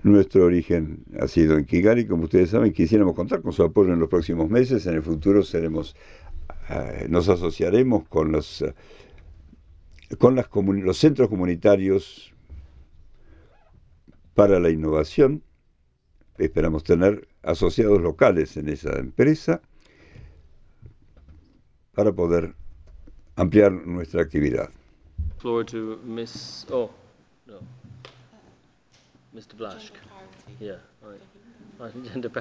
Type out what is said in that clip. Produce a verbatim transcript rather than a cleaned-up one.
Nuestro origen ha sido en Kigali, como ustedes saben. Quisiéramos contar con su apoyo en los próximos meses. En el futuro seremos, eh, nos asociaremos con los, eh, con las los centros comunitarios para la innovación. Esperamos tener asociados locales en esa empresa para poder ampliar nuestra actividad. Floor to Miss Oh, no. Mister Blaschk. Yeah, right. Gender